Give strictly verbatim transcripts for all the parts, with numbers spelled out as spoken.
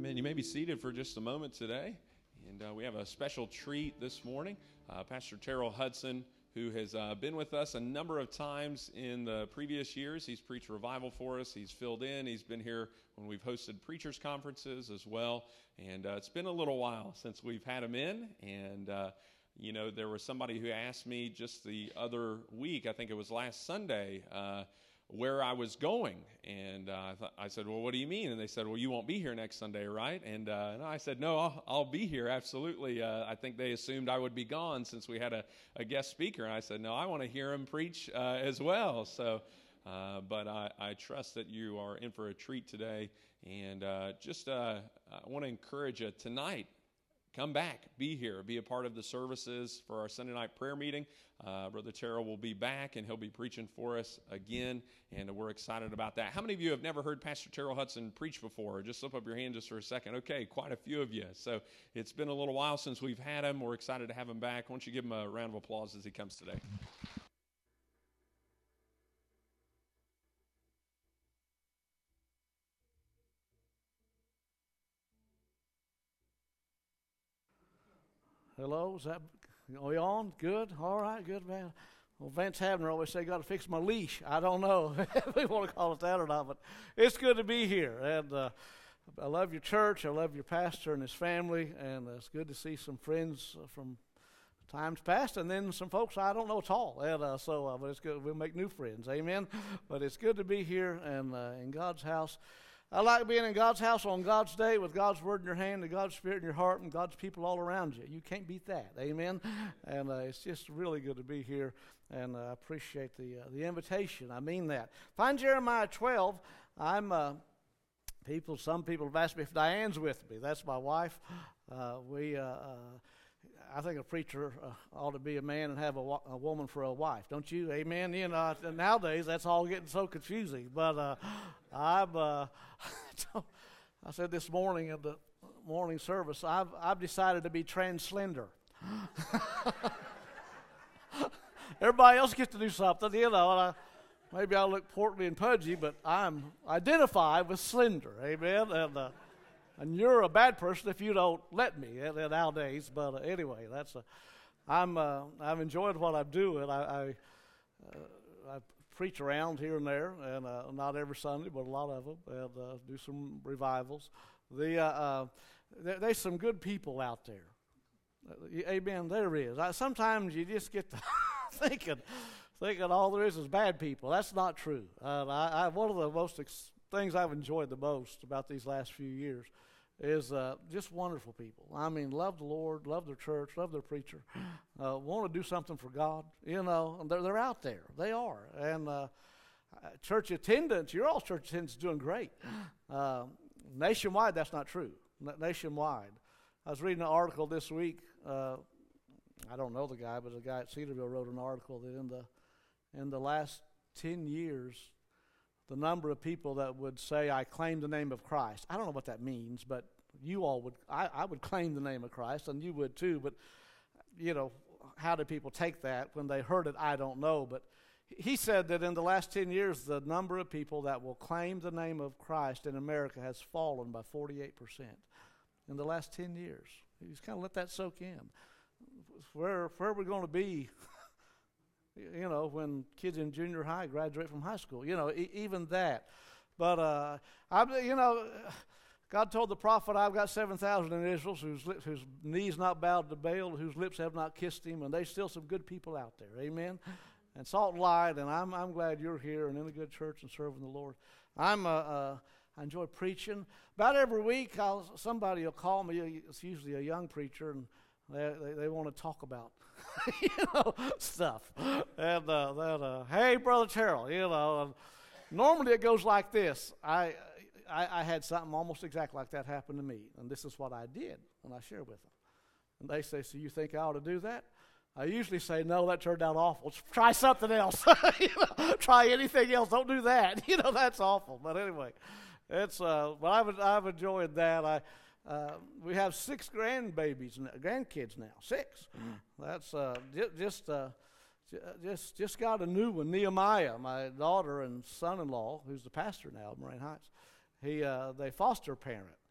Amen. You may be seated for just a moment today. And uh, we have a special treat this morning. Uh, Pastor Terrell Hudson, who has uh, been with us a number of times in the previous years. He's preached revival for us. He's filled in. He's been here when we've hosted preachers' conferences as well. And uh, it's been a little while since we've had him in. And, uh, you know, there was somebody who asked me just the other week, I think it was last Sunday, uh, where I was going. And uh, I, th- I said, well, what do you mean? And they said, well, you won't be here next Sunday, right? And, uh, and I said, no, I'll, I'll be here, absolutely. Uh, I think they assumed I would be gone since we had a, a guest speaker. And I said, no, I want to hear him preach uh, as well. So, uh, but I, I trust that you are in for a treat today. And uh, just uh, I want to encourage you tonight. Come back, be here, be a part of the services for our Sunday night prayer meeting. Uh, Brother Terrell will be back, and he'll be preaching for us again, and we're excited about that. How many of you have never heard Pastor Terrell Hudson preach before? Just slip up your hand just for a second. Okay, quite a few of you. So it's been a little while since we've had him. We're excited to have him back. Why don't you give him a round of applause as he comes today? Hello, is that, are you on? Good? All right, good, man. Well, Vance Havner always say, got to fix my leash. I don't know if we want to call it that or not, but it's good to be here. And uh, I love your church. I love your pastor and his family, and uh, it's good to see some friends from times past, and then some folks I don't know at all. And uh, so, uh, but it's good. We'll make new friends. Amen. But it's good to be here and uh, in God's house. I like being in God's house on God's day with God's word in your hand and God's spirit in your heart and God's people all around you. You can't beat that. Amen. And uh, it's just really good to be here, and I uh, appreciate the uh, the invitation. I mean that. Find Jeremiah twelve. I'm uh, people. Some people have asked me if Diane's with me. That's my wife. Uh, we. Uh, uh, I think a preacher uh, ought to be a man and have a, wa- a woman for a wife, don't you? Amen. You know, nowadays that's all getting so confusing. But uh, I've, uh, I said this morning at the morning service, I've I've decided to be translender. Everybody else gets to do something, you know. And I, maybe I look portly and pudgy, but I'm identify with slender. Amen. And. Uh, And you're a bad person if you don't let me nowadays. But uh, anyway, that's a. I'm. Uh, I've enjoyed what I'm doing. I. I, uh, I preach around here and there, and uh, not every Sunday, but a lot of them, and uh, do some revivals. The. Uh, uh, there, there's some good people out there. Uh, amen. There is. I, sometimes you just get to thinking, thinking all there is is bad people. That's not true. Uh, I, I. One of the most ex- things I've enjoyed the most about these last few years is uh, just wonderful people. I mean, love the Lord, love their church, love their preacher, uh, want to do something for God. You know, and they're, they're out there. They are. And uh, church attendance, your all church attendance is doing great. Uh, nationwide, that's not true. N- nationwide. I was reading an article this week. Uh, I don't know the guy, but the guy at Cedarville wrote an article that in the in the last ten years, the number of people that would say, I claim the name of Christ. I don't know what that means, but you all would, I, I would claim the name of Christ, and you would too, but, you know, how do people take that when they heard it? I don't know, but he said that in the last ten years, the number of people that will claim the name of Christ in America has fallen by forty-eight percent in the last ten years. He's kind of let that soak in. Where, where are we going to be you know, when kids in junior high graduate from high school, you know, e- even that. But, uh, I, you know, God told the prophet, I've got seven thousand in Israel whose, lips, whose knees not bowed to Baal, whose lips have not kissed him, and there's still some good people out there. Amen? And Salt and Light, and I'm I'm glad you're here and in a good church and serving the Lord. I'm uh, uh, I enjoy preaching. About every week, I'll, somebody will call me. It's usually a young preacher, and they they, they want to talk about you know, stuff. And uh, that, uh, hey, Brother Terrell, you know. And normally it goes like this. I, I I had something almost exactly like that happen to me, and this is what I did, and I share with them. And they say, so you think I ought to do that? I usually say, no, that turned out awful. Try something else. you know, try anything else. Don't do that. You know, that's awful. But anyway, it's. Uh, but I've I've enjoyed that. I. Uh, we have six grandbabies, grandkids now. Six. Mm. That's uh, j- just uh, j- just just got a new one. Nehemiah, my daughter and son-in-law, who's the pastor now of Moraine Heights. He uh, they foster parent,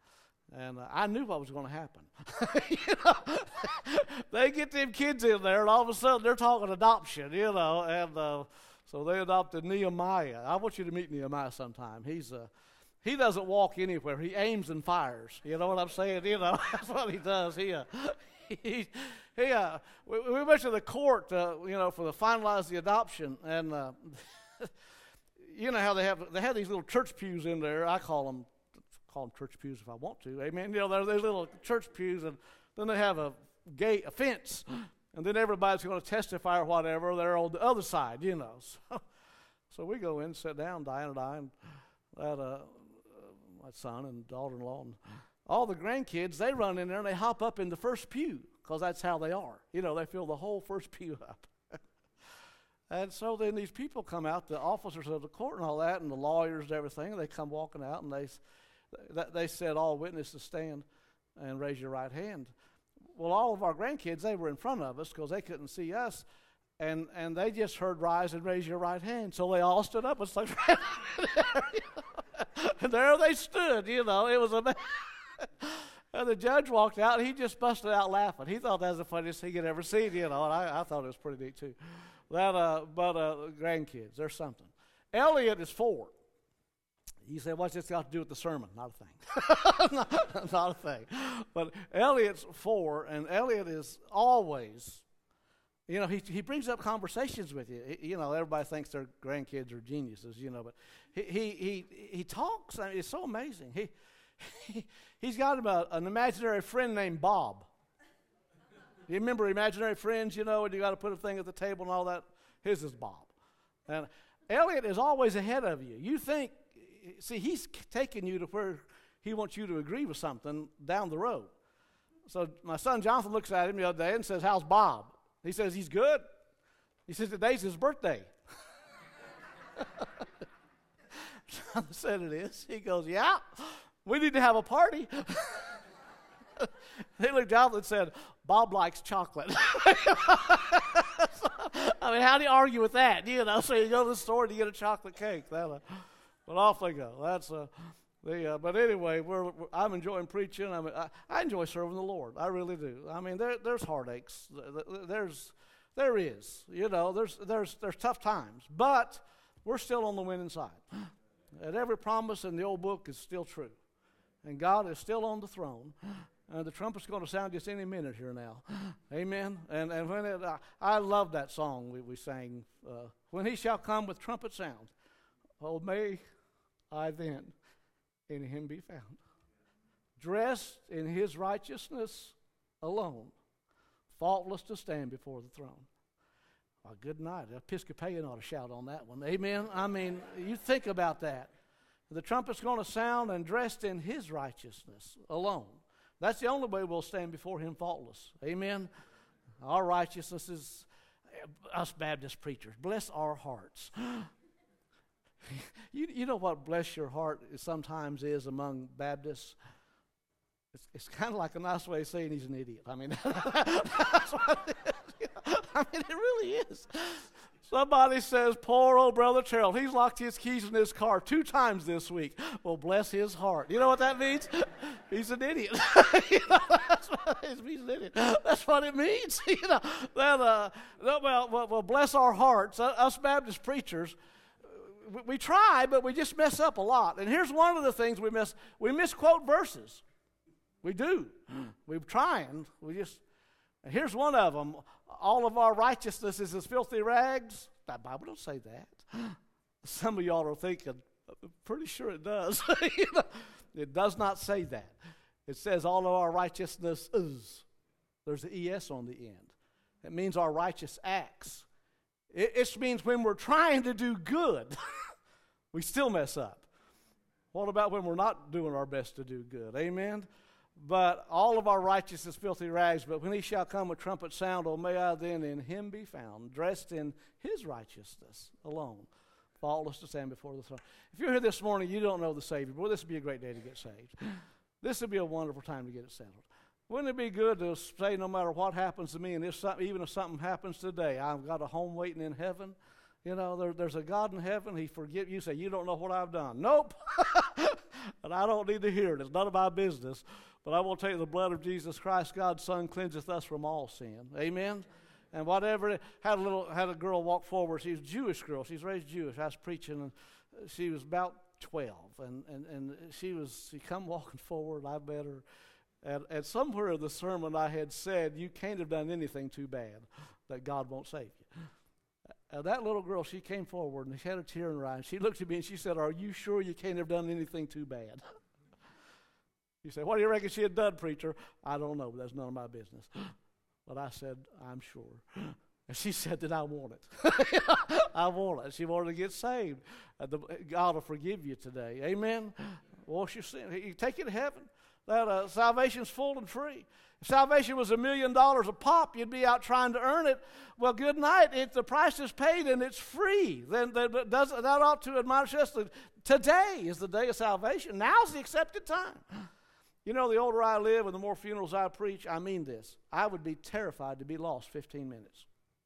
And uh, I knew what was going to happen. you know, they get them kids in there, and all of a sudden they're talking adoption, you know. And uh, so they adopted Nehemiah. I want you to meet Nehemiah sometime. He's uh, he doesn't walk anywhere. He aims and fires. You know what I'm saying? You know, that's what he does. He uh, he he. Uh, we, we went to the court, uh, you know, for the finalize the adoption, and uh, you know how they have they have these little church pews in there. I call them. Call them church pews if I want to. Amen. You know, they're these little church pews, and then they have a gate, a fence, and then everybody's going to testify or whatever. They're on the other side, you know. So, so we go in, sit down, Diane and I, and that, uh, my son and daughter-in-law, and all the grandkids, they run in there and they hop up in the first pew because that's how they are. You know, they fill the whole first pew up. And so then these people come out, the officers of the court and all that, and the lawyers and everything, and they come walking out, and they they said, all witnesses stand and raise your right hand. Well, all of our grandkids, they were in front of us because they couldn't see us, and, and they just heard rise and raise your right hand. So they all stood up and started and there they stood, you know. It was amazing. And the judge walked out, and he just busted out laughing. He thought that was the funniest thing he'd ever seen, you know, and I, I thought it was pretty neat, too. That, uh, but uh, grandkids, there's something. Elliot is four. You say, what's this got to do with the sermon? Not a thing. not, not a thing. But Elliot's four, and Elliot is always, you know, he he brings up conversations with you. He, you know, everybody thinks their grandkids are geniuses, you know, but he he he, he talks. I mean, it's so amazing. He, he he's got a, an imaginary friend named Bob. You remember imaginary friends, you know, and you got to put a thing at the table and all that? His is Bob. And Elliot is always ahead of you. You think, see, he's taking you to where he wants you to agree with something down the road. So my son Jonathan looks at him the other day and says, how's Bob? He says, he's good. He says, today's his birthday. Jonathan said it is. He goes, yeah, we need to have a party. He looked down and said, Bob likes chocolate. I mean, how do you argue with that? You know, so you go to the store to get a chocolate cake. That, uh, but off they go. That's uh, the. Uh, but anyway, we're, we're, I'm enjoying preaching. I mean, I, I enjoy serving the Lord. I really do. I mean, there, there's heartaches. There's, there is. You know, there's, there's, there's tough times. But we're still on the winning side. And every promise in the old book is still true, and God is still on the throne. Uh, the trumpet's going to sound just any minute here now. Amen. And and when it, uh, I love that song we, we sang. Uh, when he shall come with trumpet sound, oh, may I then in him be found, dressed in his righteousness alone, faultless to stand before the throne. Well, good night. Episcopalian ought to shout on that one. Amen. I mean, you think about that. The trumpet's going to sound and dressed in his righteousness alone. That's the only way we'll stand before him faultless. Amen. Our righteousness is, us Baptist preachers, bless our hearts. you, you know what bless your heart is sometimes is among Baptists? It's, it's kind of like a nice way of saying he's an idiot. I mean, that's what it is. I mean, it really is. Somebody says, poor old Brother Terrell, he's locked his keys in his car two times this week. Well, bless his heart. You know what that means? He's an idiot. you know, that's what it means. He's an idiot. That's what it means. you know, that, uh, well, well, well, bless our hearts. Us Baptist preachers, we, we try, but we just mess up a lot. And here's one of the things we miss. We misquote verses. We do. We're trying. We just, and here's one of them. All of our righteousness is as filthy rags. The Bible don't say that. Some of y'all are thinking, I'm pretty sure it does. you know, it does not say that. It says all of our righteousness is. There's an E S on the end. It means our righteous acts. It, it means when we're trying to do good, we still mess up. What about when we're not doing our best to do good? Amen? But all of our righteousness filthy rags, but when he shall come with trumpet sound, oh, may I then in him be found, dressed in his righteousness alone, faultless to stand before the throne. If you're here this morning, you don't know the Savior, boy, this would be a great day to get saved. This would be a wonderful time to get it settled. Wouldn't it be good to say no matter what happens to me, and if something, even if something happens today, I've got a home waiting in heaven. You know, there, there's a God in heaven. He forgives you. Say, you don't know what I've done. Nope. And I don't need to hear it. It's none of my business. But I will tell you, the blood of Jesus Christ, God's Son, cleanseth us from all sin. Amen? And whatever, it, had a little, had a girl walk forward. She's a Jewish girl. She's raised Jewish. I was preaching, and she was about twelve. And, and, and she was, she come walking forward. I met her. And, and somewhere in the sermon I had said, you can't have done anything too bad that God won't save you. And that little girl, she came forward, and she had a tear in her eye. And she looked at me, and she said, are you sure you can't have done anything too bad? You say, what do you reckon she had done, preacher? I don't know, but that's none of my business. But I said, I'm sure. And she said that I want it. I want it. She wanted to get saved. Uh, the, God will forgive you today. Amen? Wash your sin. You take it to heaven. That uh, salvation's full and free. If salvation was a million dollars a pop, you'd be out trying to earn it. Well, good night. If the price is paid and it's free, then, then does, that ought to admonish us that today is the day of salvation. Now's the accepted time. You know, the older I live and the more funerals I preach, I mean this. I would be terrified to be lost fifteen minutes.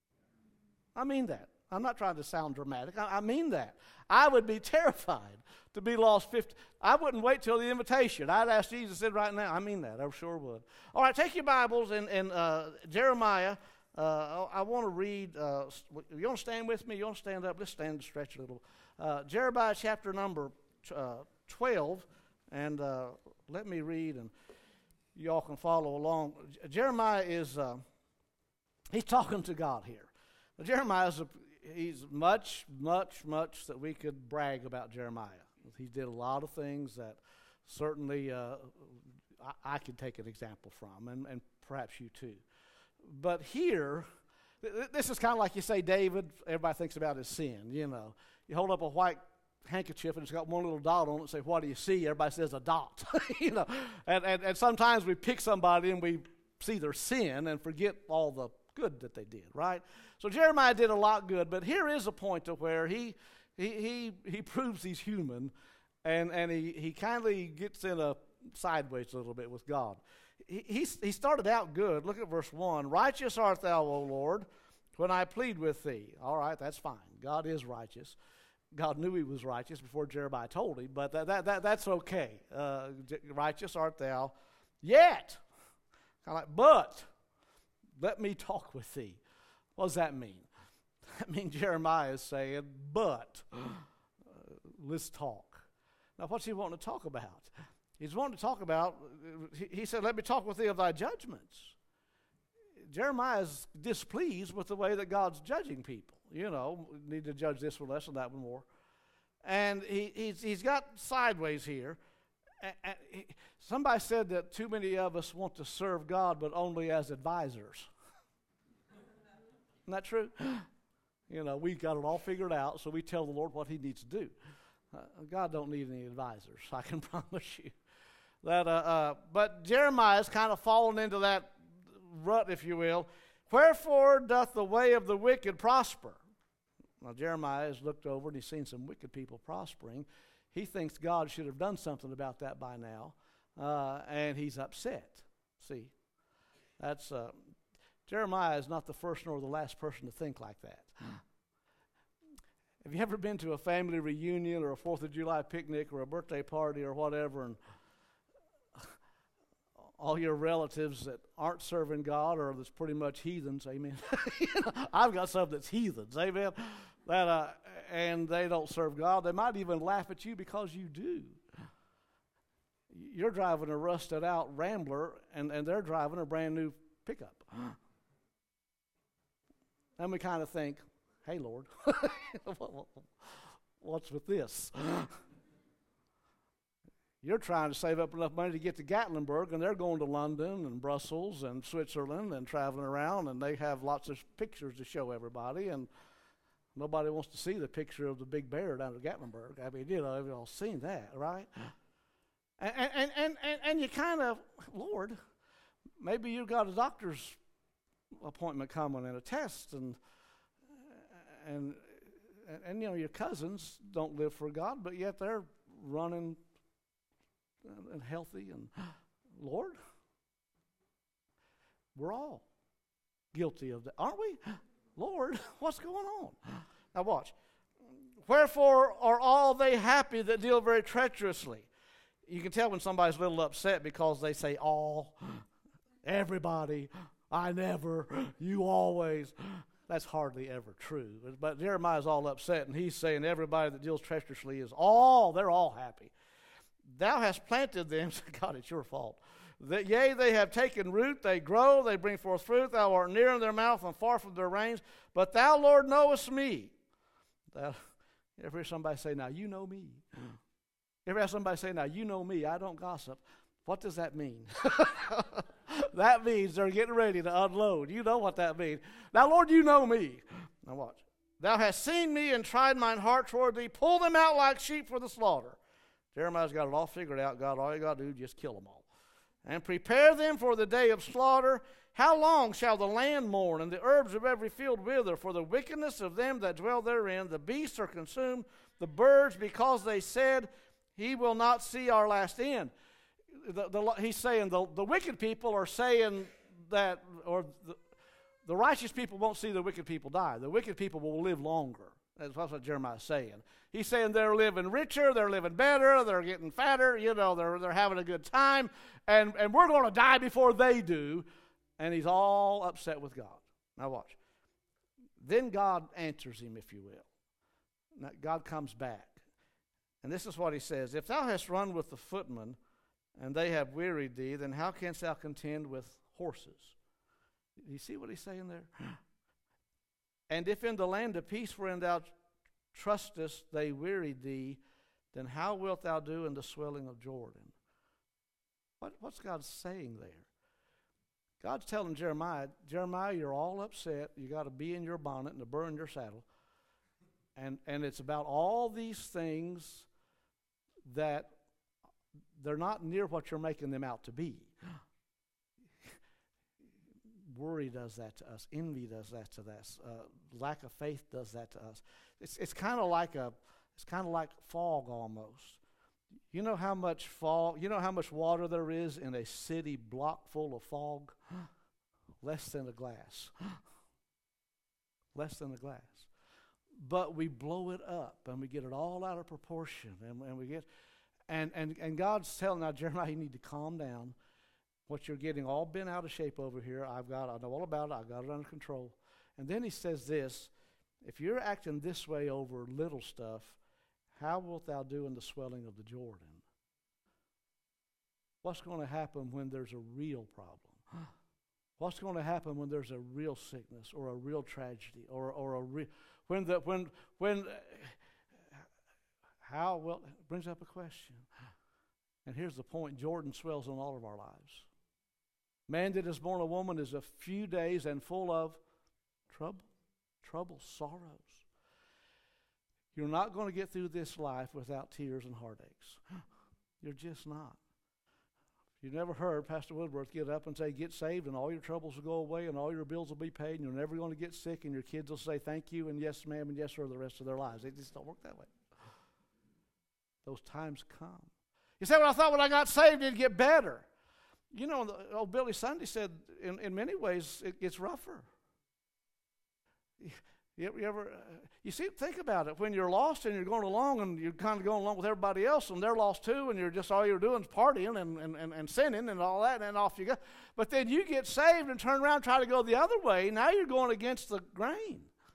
I mean that. I'm not trying to sound dramatic. I, I mean that. I would be terrified to be lost fifty. I wouldn't wait till the invitation. I'd ask Jesus, said right now. I mean that. I sure would. All right, take your Bibles and, and uh, Jeremiah. Uh, I want to read. Uh, you want to stand with me? You want to stand up? Let's stand and stretch a little. Uh, Jeremiah chapter number uh, twelve. And uh, let me read, and y'all can follow along. Jeremiah is, uh, he's talking to God here. Now, Jeremiah is, a, he's much, much, much that we could brag about Jeremiah. He did a lot of things that certainly uh, I, I could take an example from, and, and perhaps you too. But here, th- this is kind of like you say David, everybody thinks about his sin, you know. You hold up a white handkerchief and it's got one little dot on it and say, what do you see? Everybody says a dot. you know, and, and, and sometimes we pick somebody and we see their sin and forget all the good that they did, right? So Jeremiah did a lot good, but here is a point to where he he he, he proves he's human, and, and he, he kindly gets in a sideways a little bit with God. He, he, he started out good. Look at verse one. Righteous art thou, O Lord, when I plead with thee. All right, that's fine. God is righteous. God knew he was righteous before Jeremiah told him, but that, that, that that's okay. Uh, righteous art thou, yet, kind of like, but let me talk with thee. What does that mean? That means Jeremiah is saying, but uh, let's talk. Now, what's he wanting to talk about? He's wanting to talk about, he, he said, let me talk with thee of thy judgments. Jeremiah is displeased with the way that God's judging people. You know, need to judge this one less and that one more. And he, he's, he's got sideways here. And, and he, somebody said that too many of us want to serve God, but only as advisors. Isn't that true? You know, we've got it all figured out, so we tell the Lord what he needs to do. Uh, God don't need any advisors, I can promise you. That. Uh, uh, but Jeremiah's kind of fallen into that rut, if you will. Wherefore doth the way of the wicked prosper? Now, Jeremiah has looked over and he's seen some wicked people prospering. He thinks God should have done something about that by now, uh, and he's upset. See, that's uh, Jeremiah is not the first nor the last person to think like that. Have you ever been to a family reunion or a Fourth of July picnic or a birthday party or whatever, and all your relatives that aren't serving God or that's pretty much heathens, amen? You know, I've got some that's heathens, amen? That, uh, and they don't serve God. They might even laugh at you because you do. You're driving a rusted out Rambler, and, and they're driving a brand new pickup. And we kind of think, hey, Lord, what's with this? You're trying to save up enough money to get to Gatlinburg, and they're going to London and Brussels and Switzerland and traveling around, and they have lots of pictures to show everybody, and nobody wants to see the picture of the big bear down at Gatlinburg. I mean, you know, you've all seen that, right? And, and, and, and, and you kind of, Lord, maybe you've got a doctor's appointment coming and a test, and, and, and, and you know, your cousins don't live for God, but yet they're running and healthy, and Lord, we're all guilty of that, aren't we? Lord, what's going on? Now watch. Wherefore are all they happy that deal very treacherously? You can tell when somebody's a little upset because they say all, everybody, I never, you always. That's hardly ever true. But Jeremiah's all upset, and he's saying everybody that deals treacherously is all, they're all happy. Thou hast planted them, God, it's your fault. That, yea, they have taken root, they grow, they bring forth fruit. Thou art near in their mouth and far from their reins. But thou, Lord, knowest me. Thou, you ever hear somebody say, now you know me? You ever have somebody say, now you know me, I don't gossip? What does that mean? That means they're getting ready to unload. You know what that means. Now, Lord, you know me. Now watch. Thou hast seen me and tried mine heart toward thee. Pull them out like sheep for the slaughter. Jeremiah's got it all figured out. God, all you got to do is just kill them all. And prepare them for the day of slaughter. How long shall the land mourn, and the herbs of every field wither? For the wickedness of them that dwell therein, the beasts are consumed, the birds, because they said, he will not see our last end. The, the, he's saying the, the wicked people are saying that, or the, the righteous people won't see the wicked people die. The wicked people will live longer. That's what Jeremiah's saying. He's saying they're living richer, they're living better, they're getting fatter, you know, they're, they're having a good time, and, and we're going to die before they do. And he's all upset with God. Now watch. Then God answers him, if you will. Now God comes back. And this is what he says. If thou hast run with the footmen, and they have wearied thee, then how canst thou contend with horses? Do you see what he's saying there? And if in the land of peace wherein thou trustest they wearied thee, then how wilt thou do in the swelling of Jordan? What, what's God saying there? God's telling Jeremiah, Jeremiah, you're all upset. You got to be in your bonnet and to burn your saddle. And, and it's about all these things that they're not near what you're making them out to be. Worry does that to us. Envy does that to us. Uh, lack of faith does that to us. It's it's kind of like a it's kind of like fog almost. You know how much fog? You know how much water there is in a city block full of fog? Less than a glass. Less than a glass. But we blow it up and we get it all out of proportion, and, and we get. And, and and God's telling now Jeremiah, you need to calm down. What you're getting all bent out of shape over here, I've got, I know all about it, I've got it under control. And then he says this, if you're acting this way over little stuff, how wilt thou do in the swelling of the Jordan? What's going to happen when there's a real problem? What's going to happen when there's a real sickness or a real tragedy or or a real when the when when how well it brings up a question. And here's the point, Jordan swells in all of our lives. Man that is born a woman is a few days and full of trouble, trouble, sorrows. You're not going to get through this life without tears and heartaches. You're just not. You never heard Pastor Woodworth get up and say, get saved and all your troubles will go away and all your bills will be paid and you're never going to get sick and your kids will say thank you and yes ma'am and yes sir the rest of their lives. It just don't work that way. Those times come. You say, well, I thought when I got saved it'd get better. You know, the, old Billy Sunday said in, in many ways it gets rougher. You, you ever, uh, you see, think about it. When you're lost and you're going along and you're kind of going along with everybody else and they're lost too and you're just, all you're doing is partying and, and, and, and sinning and all that and then off you go. But then you get saved and turn around and try to go the other way. Now you're going against the grain.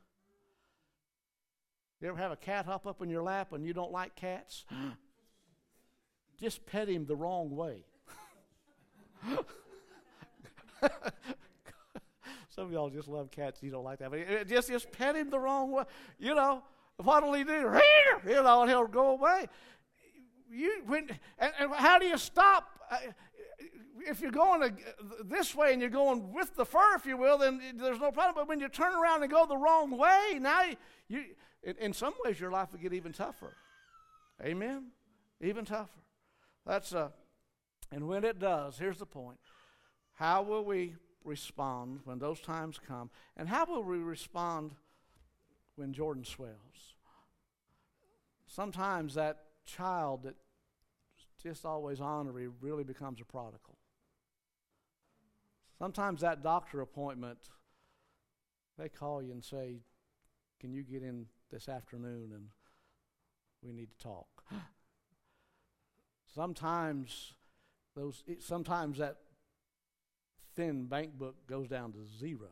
You ever have a cat hop up in your lap and you don't like cats? Just pet him the wrong way. Some of y'all just love cats. You don't like that. But just, just pet him the wrong way. You know, what'll he do? You know, and he'll go away. You, when, and, and how do you stop? Uh, if you're going this way and you're going with the fur, if you will, then there's no problem. But when you turn around and go the wrong way, now you, you in, in some ways your life will get even tougher. Amen? Even tougher. That's uh, and when it does, here's the point. How will we respond when those times come? And how will we respond when Jordan swells? Sometimes that child that's just always ornery really becomes a prodigal. Sometimes that doctor appointment, they call you and say, can you get in this afternoon and we need to talk. sometimes those sometimes that thin bank book goes down to zero.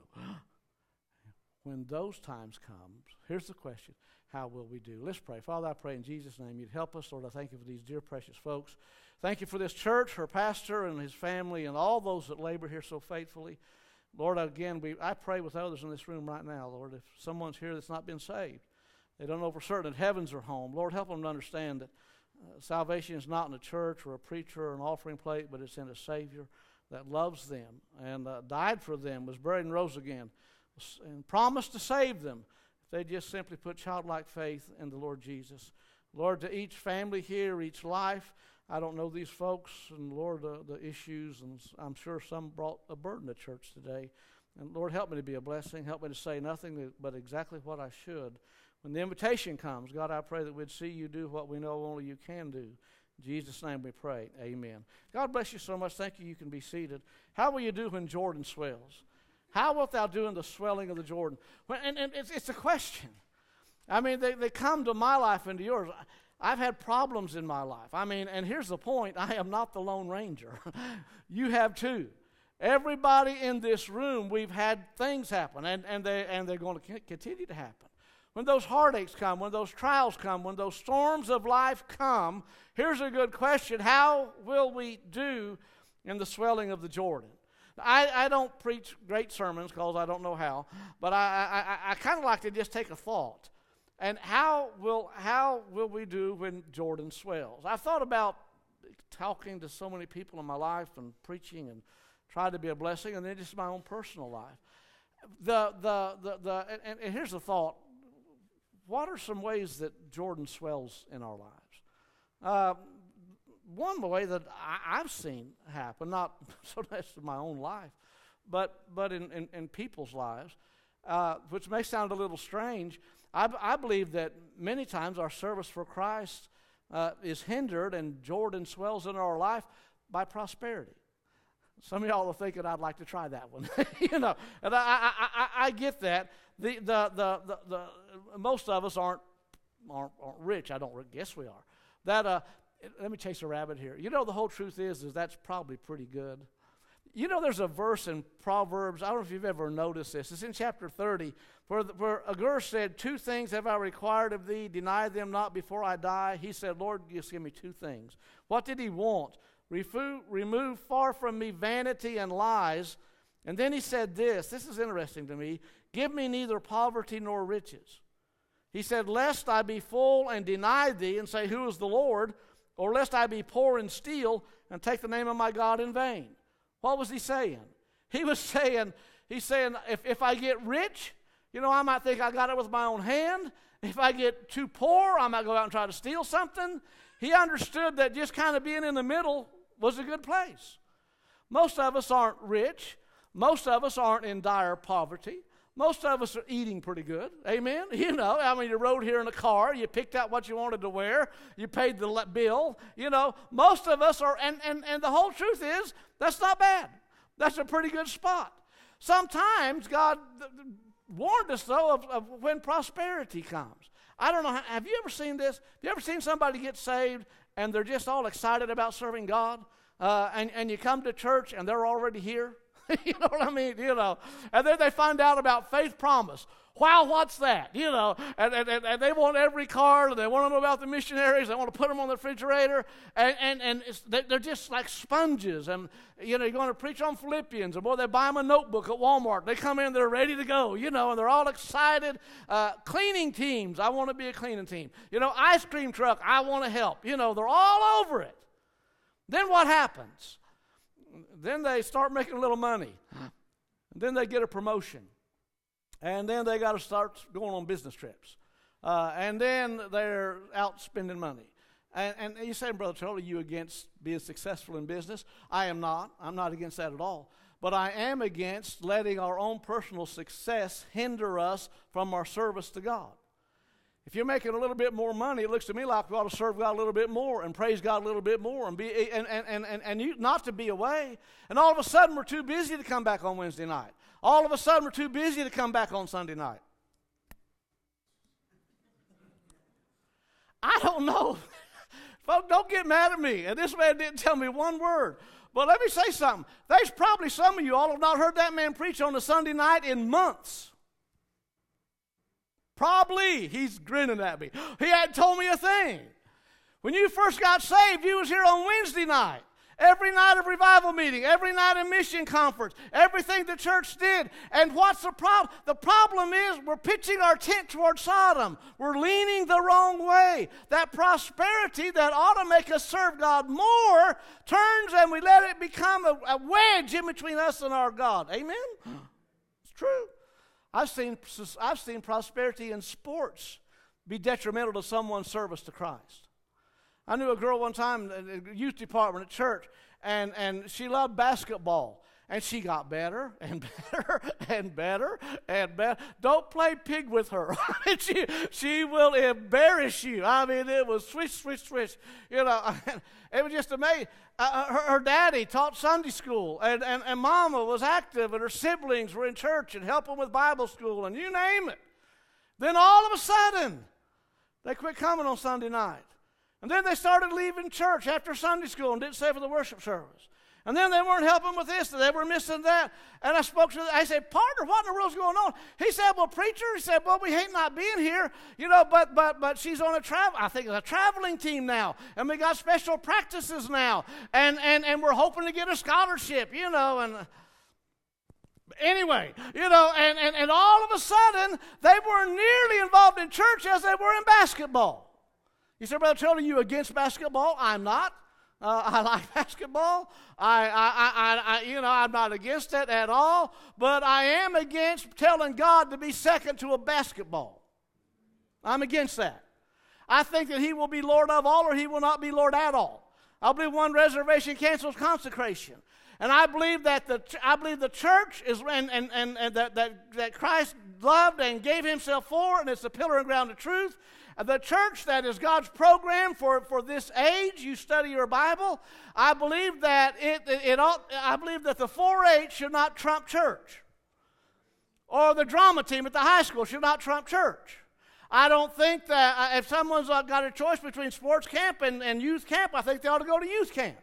When those times come, here's the question: how will we do? Let's pray. Father, I pray in Jesus' name you'd help us. Lord, I thank you for these dear, precious folks. Thank you for this church, her pastor and his family, and all those that labor here so faithfully. Lord, again, we I pray with others in this room right now, Lord, if someone's here that's not been saved, they don't know for certain that heaven's their home. Lord, help them to understand that uh, salvation is not in a church or a preacher or an offering plate, but it's in a Savior that loves them and uh, died for them, was buried and rose again, and promised to save them if they just simply put childlike faith in the Lord Jesus. Lord, to each family here, each life, I don't know these folks, and Lord, uh, the issues, and I'm sure some brought a burden to church today. And Lord, help me to be a blessing. Help me to say nothing but exactly what I should. When the invitation comes, God, I pray that we'd see you do what we know only you can do. In Jesus' name we pray. Amen. God bless you so much. Thank you. You can be seated. How will you do when Jordan swells? How wilt thou do in the swelling of the Jordan? Well, and, and it's, it's a question. I mean, they, they come to my life and to yours. I've had problems in my life. I mean, and here's the point. I am not the Lone Ranger. You have too. Everybody in this room, we've had things happen, and, and, they, and they're going to continue to happen. When those heartaches come, when those trials come, when those storms of life come, here's a good question. How will we do in the swelling of the Jordan? I, I don't preach great sermons because I don't know how, but I, I, I kind of like to just take a thought. And how will how will we do when Jordan swells? I've thought about talking to so many people in my life and preaching and trying to be a blessing, and then just my own personal life. The the the, the and, and here's the thought: what are some ways that Jordan swells in our lives? Uh, one way that I, I've seen happen, not so much in my own life, but but in, in, in people's lives, uh, which may sound a little strange. I, I believe that many times our service for Christ uh, is hindered and Jordan swells in our life by prosperity. Some of y'all are thinking I'd like to try that one, you know, and I, I, I, I get that. The, the, the, the, the, most of us aren't, aren't, aren't rich. I don't guess we are. That, uh, let me chase a rabbit here. You know, the whole truth is, is that's probably pretty good. You know, there's a verse in Proverbs, I don't know if you've ever noticed this. It's in chapter thirty, where, where Agur said, two things have I required of thee, deny them not before I die. He said, Lord, just give me two things. What did he want? Refu- remove far from me vanity and lies. And then he said this, this is interesting to me, give me neither poverty nor riches. He said, lest I be full and deny thee and say, who is the Lord? Or lest I be poor and steal and take the name of my God in vain. What was he saying? He was saying, he's saying, if, if I get rich, you know, I might think I got it with my own hand. If I get too poor, I might go out and try to steal something. He understood that just kind of being in the middle was a good place. Most of us aren't rich. Most of us aren't in dire poverty. Most of us are eating pretty good. Amen? You know, I mean, you rode here in a car. You picked out what you wanted to wear. You paid the bill. You know, most of us are, and, and, and the whole truth is, that's not bad. That's a pretty good spot. Sometimes God warned us, though, of, of when prosperity comes. I don't know, how, have you ever seen this? Have you ever seen somebody get saved and they're just all excited about serving God? Uh, and, and you come to church and they're already here? You know what I mean? You know, and then they find out about faith promise. Wow, what's that? You know, and, and, and they want every card, and they want to know about the missionaries. They want to put them on the refrigerator, and and, and it's, they're just like sponges. And, you know, you're going to preach on Philippians, or boy, they buy them a notebook at Walmart. They come in, they're ready to go, you know, and they're all excited. Uh, cleaning teams, I want to be a cleaning team. You know, ice cream truck, I want to help. You know, they're all over it. Then what happens? Then they start making a little money. And then they get a promotion. And then they got to start going on business trips. Uh, and then they're out spending money. And, and you say, Brother Charlie, are you against being successful in business? I am not. I'm not against that at all. But I am against letting our own personal success hinder us from our service to God. If you're making a little bit more money, it looks to me like we ought to serve God a little bit more and praise God a little bit more and be and and and and you, not to be away. And all of a sudden, we're too busy to come back on Wednesday night. All of a sudden, we're too busy to come back on Sunday night. I don't know. Folks, don't get mad at me. And this man didn't tell me one word. But let me say something. There's probably some of you all have not heard that man preach on a Sunday night in months. Probably. He's grinning at me. He hadn't told me a thing. When you first got saved, you was here on Wednesday night. Every night of revival meeting, every night of mission conference, everything the church did. And what's the problem? The problem is we're pitching our tent toward Sodom. We're leaning the wrong way. That prosperity that ought to make us serve God more turns and we let it become a, a wedge in between us and our God. Amen? It's true. I've seen, I've seen prosperity in sports be detrimental to someone's service to Christ. I knew a girl one time in the youth department at church, and, and she loved basketball. And she got better and better and better and better. Don't play pig with her. she, she will embarrass you. I mean, it was swish, swish, swish. You know, it was just amazing. Uh, her, her daddy taught Sunday school, and, and, and Mama was active, and her siblings were in church and helping with Bible school, and you name it. Then all of a sudden, they quit coming on Sunday night. And then they started leaving church after Sunday school and didn't stay for the worship service. And then they weren't helping with this, and they were missing that. And I spoke to them. I said, partner, what in the world's going on? He said, well, preacher, he said, well, we hate not being here, you know, but but but she's on a travel, I think it's a traveling team now. And we got special practices now. And and and we're hoping to get a scholarship, you know, and anyway, you know, and, and, and all of a sudden, they weren't nearly involved in church as they were in basketball. You say, Brother Taylor, are you against basketball? I'm not. Uh, I like basketball. I, I, I, I, you know, I'm not against it at all. But I am against telling God to be second to a basketball. I'm against that. I think that He will be Lord of all, or He will not be Lord at all. I believe one reservation cancels consecration. And I believe that the I believe the church is and and, and, and that, that that Christ loved and gave Himself for, and it's the pillar and ground of truth. The church that is God's program for, for this age, you study your Bible. I believe that it, it, it ought, I believe that the four H should not trump church, or the drama team at the high school should not trump church. I don't think that if someone's got a choice between sports camp and, and youth camp, I think they ought to go to youth camp.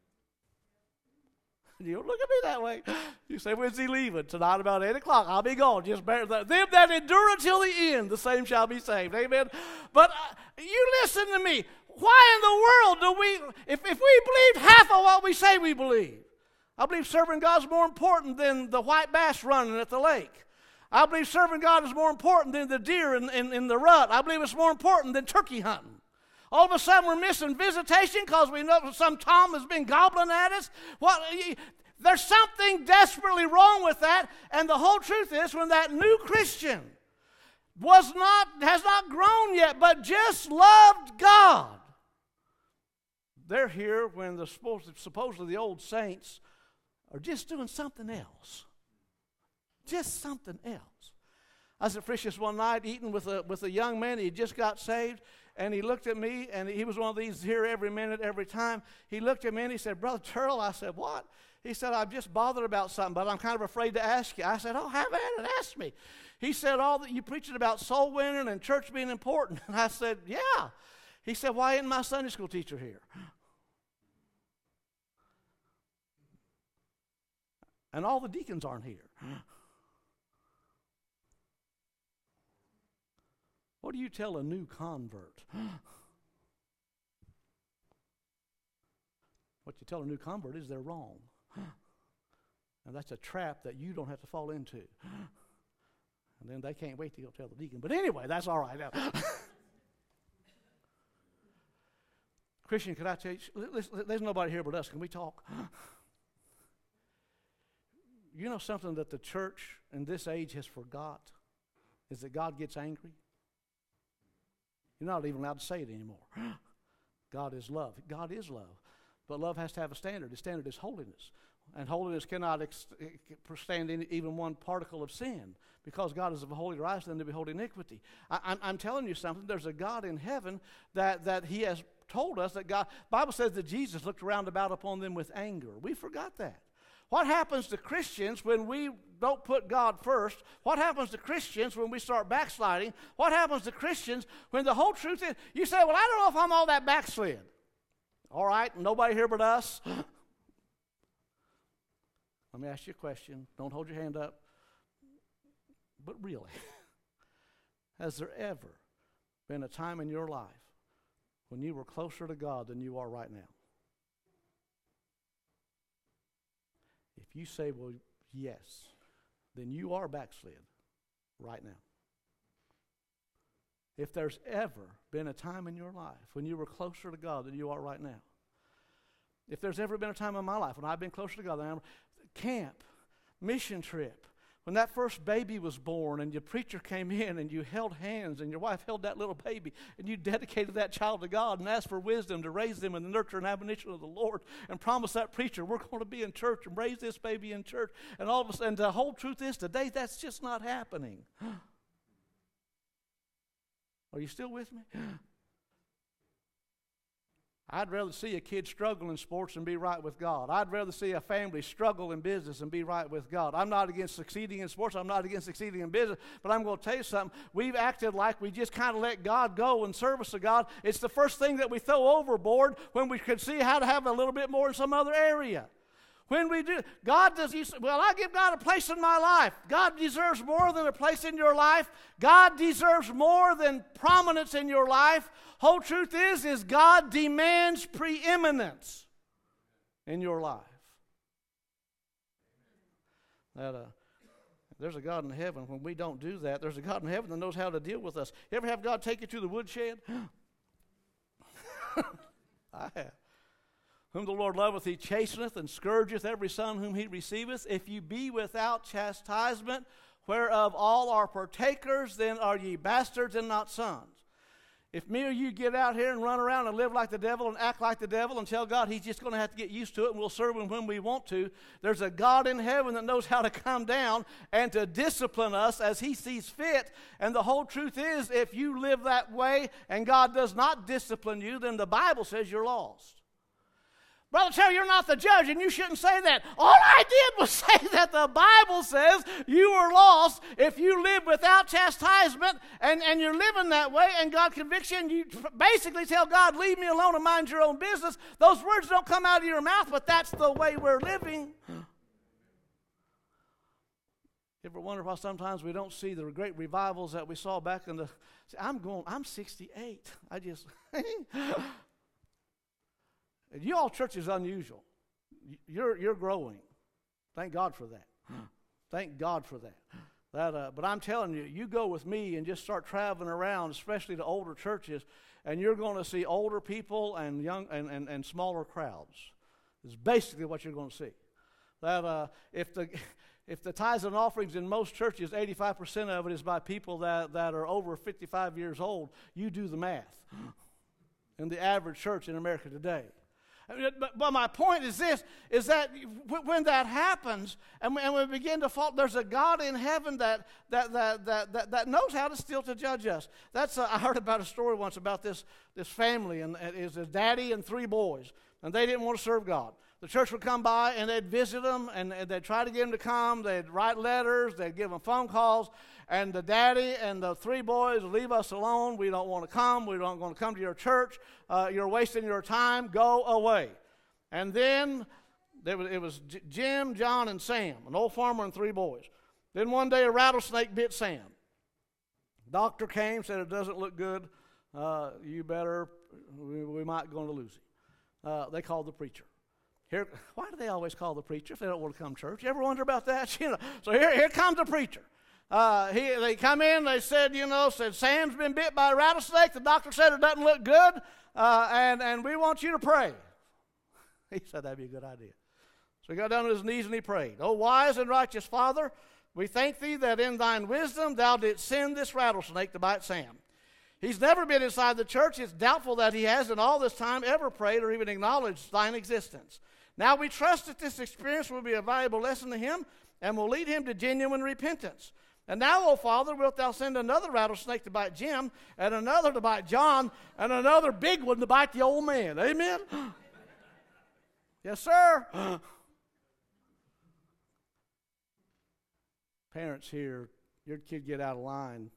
You don't look at me that way. You say, when's he leaving? Tonight about eight o'clock. I'll be gone. Just bear that. Them that endure until the end, the same shall be saved. Amen. But uh, you listen to me. Why in the world do we, if, if we believed half of what we say we believe, I believe serving God is more important than the white bass running at the lake. I believe serving God is more important than the deer in, in, in the rut. I believe it's more important than turkey hunting. All of a sudden we're missing visitation because we know some Tom has been gobbling at us. Well, there's something desperately wrong with that. And the whole truth is, when that new Christian was not, has not grown yet, but just loved God, they're here when the supposedly the old saints are just doing something else. Just something else. I was at Frisch's one night eating with a with a young man. He just got saved. And he looked at me, and he was one of these here every minute, every time. He looked at me, and he said, Brother Terrell, I said, what? He said, I'm just bothered about something, but I'm kind of afraid to ask you. I said, oh, have at it, ask me. He said, all that you preaching about soul winning and church being important. And I said, yeah. He said, why isn't my Sunday school teacher here? And all the deacons aren't here. What do you tell a new convert? What you tell a new convert is they're wrong. And that's a trap that you don't have to fall into. And then they can't wait to go tell the deacon. But anyway, that's all right. Christian, could I tell you, there's nobody here but us. Can we talk? You know something that the church in this age has forgot is that God gets angry. You're not even allowed to say it anymore. God is love. God is love. But love has to have a standard. The standard is holiness. And holiness cannot ex- stand in even one particle of sin. Because God is of a holy righteousness and to behold iniquity. I, I'm, I'm telling you something. There's a God in heaven that, that He has told us that God, Bible says that Jesus looked around about upon them with anger. We forgot that. What happens to Christians when we don't put God first? What happens to Christians when we start backsliding? What happens to Christians when the whole truth is, you say, well, I don't know if I'm all that backslid. All right, nobody here but us. Let me ask you a question. Don't hold your hand up. But really, has there ever been a time in your life when you were closer to God than you are right now? If you say, well, yes, then you are backslid right now. If there's ever been a time in your life when you were closer to God than you are right now, if there's ever been a time in my life when I've been closer to God than I am, camp, mission trip, when that first baby was born and your preacher came in and you held hands and your wife held that little baby and you dedicated that child to God and asked for wisdom to raise them in the nurture and admonition of the Lord and promised that preacher, we're going to be in church and raise this baby in church. And all of a sudden, the whole truth is today, that's just not happening. Are you still with me? I'd rather see a kid struggle in sports and be right with God. I'd rather see a family struggle in business and be right with God. I'm not against succeeding in sports. I'm not against succeeding in business. But I'm going to tell you something. We've acted like we just kind of let God go in service to God. It's the first thing that we throw overboard when we could see how to have a little bit more in some other area. When we do, God does, you say, well, I give God a place in my life. God deserves more than a place in your life. God deserves more than prominence in your life. Whole truth is, is God demands preeminence in your life. That, uh, there's a God in heaven. When we don't do that, there's a God in heaven that knows how to deal with us. You ever have God take you to the woodshed? I have. Whom the Lord loveth, he chasteneth and scourgeth every son whom he receiveth. If you be without chastisement, whereof all are partakers, then are ye bastards and not sons. If me or you get out here and run around and live like the devil and act like the devil and tell God he's just going to have to get used to it and we'll serve him when we want to, there's a God in heaven that knows how to come down and to discipline us as he sees fit. And the whole truth is, if you live that way and God does not discipline you, then the Bible says you're lost. Brother Terry, you're not the judge, and you shouldn't say that. All I did was say that the Bible says you are lost if you live without chastisement, and, and you're living that way, and God convicts you, and you basically tell God, leave me alone and mind your own business. Those words don't come out of your mouth, but that's the way we're living. Ever wonder why sometimes we don't see the great revivals that we saw back in the... See, I'm going, I'm sixty-eight. I just... You all church is unusual. You're, you're growing. Thank God for that. Thank God for that. That uh, but I'm telling you, you go with me and just start traveling around, especially to older churches, and you're going to see older people and young and, and, and smaller crowds. It's basically what you're going to see. That uh, if the if the tithes and offerings in most churches, eighty-five percent of it is by people that, that are over fifty-five years old, you do the math in the average church in America today. But, but my point is this, is that when that happens and we, and we begin to fall, there's a God in heaven that that that that that, that knows how to still to judge us. That's a, I heard about a story once about this, this family, and it was a daddy and three boys, and they didn't want to serve God. The church would come by and they'd visit them, and, and they'd try to get them to come. They'd write letters, they'd give them phone calls, and the daddy and the three boys would leave us alone. We don't want to come. We don't want to come to your church. Uh, you're wasting your time. Go away. And then there was, it was Jim, John, and Sam, an old farmer and three boys. Then one day a rattlesnake bit Sam. Doctor came, said it doesn't look good. Uh, you better, we, we might going to lose him. Uh, they called the preacher. Here, why do they always call the preacher if they don't want to come to church? You ever wonder about that? You know, so here, here comes the preacher. Uh, he, they come in, they said, you know, said, Sam's been bit by a rattlesnake. The doctor said it doesn't look good, uh, and, and we want you to pray. He said that'd be a good idea. So he got down on his knees and he prayed. O wise and righteous Father, we thank thee that in thine wisdom thou didst send this rattlesnake to bite Sam. He's never been inside the church. It's doubtful that he has in all this time ever prayed or even acknowledged thine existence. Now we trust that this experience will be a valuable lesson to him and will lead him to genuine repentance. And now, O Father, wilt thou send another rattlesnake to bite Jim, and another to bite John, and another big one to bite the old man. Amen? Yes, sir. Parents here, your kid get out of line,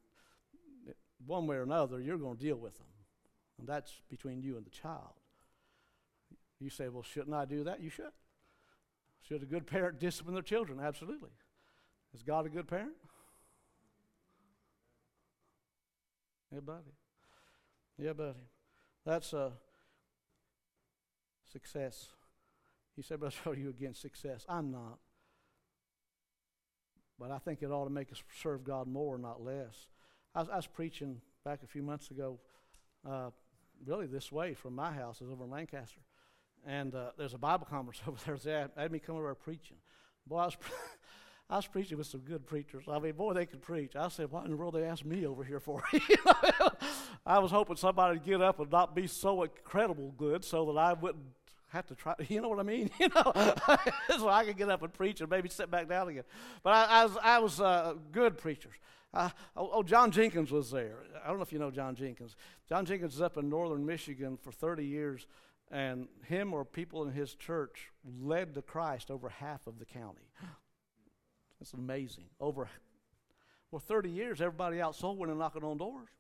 one way or another, you're going to deal with them. And that's between you and the child. You say, well, shouldn't I do that? You should. Should a good parent discipline their children? Absolutely. Is God a good parent? Yeah, buddy. Yeah, buddy. That's a success. He said, but I'll show you again success. I'm not. But I think it ought to make us serve God more, not less. I was, I was preaching back a few months ago, uh, really this way from my house. I was over in Lancaster. And uh, there's a Bible conference over there. They had me come over there preaching. Boy, I was, I was preaching with some good preachers. I mean, boy, they could preach. I said, why in the world they asked me over here for? I was hoping somebody would get up and not be so incredible good so that I wouldn't have to try. You know what I mean? You know, so I could get up and preach and maybe sit back down again. But I, I was, I was uh, good preachers. Uh, oh, oh, John Jenkins was there. I don't know if you know John Jenkins. John Jenkins is up in northern Michigan for thirty years. And him or people in his church led to Christ over half of the county. That's amazing. Over, well, thirty years, everybody out soul winning and knocking on doors.